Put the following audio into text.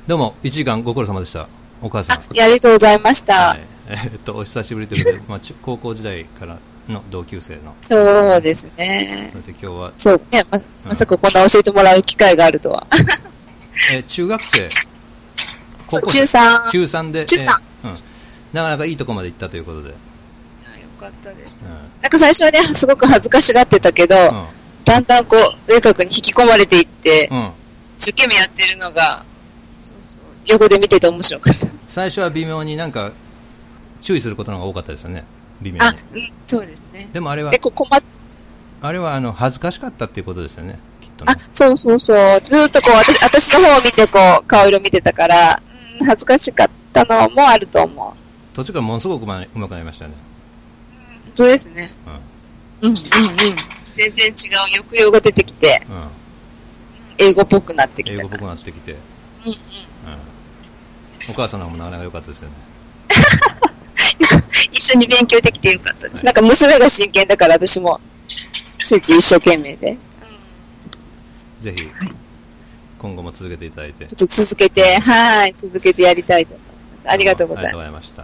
どうも、1時間ご苦労様でした。お母さん。 ありがとうございました。 はい、お久しぶりということで、まあ、高校時代からの同級生の。 そうですね。 そして今日は。 そうね、まさかこんな教えてもらう機会があるとは。 中学生。 そう、中3。 中3で。 中3。 なかなかいいとこまで行ったということで。 よかったです。なんか最初はね、すごく恥ずかしがってたけど、だんだんこう、上角に引き込まれていって、一生懸命やってるのが、横で見てて面白かった。 最初は微妙になんか、注意することの方が多かったですよね。微妙に。 そうですね。 でもあれは、あれは恥ずかしかったっていうことですよね、きっとね。 そうそうそう。ずっとこう、私の方を見てこう、顔色見てたから、恥ずかしかったのもあると思う。 途中からものすごくうまくなりましたよね。 本当ですね。全然違う抑揚が出てきて、英語っぽくなってきた。 英語っぽくなってきて。お母さんの方もなかなか良かったですよね。 一緒に勉強できてよかったです。なんか娘が真剣だから私もついつい一生懸命で。 ぜひ今後も続けていただいて。 ちょっと続けてやりたいと思います。ありがとうございました。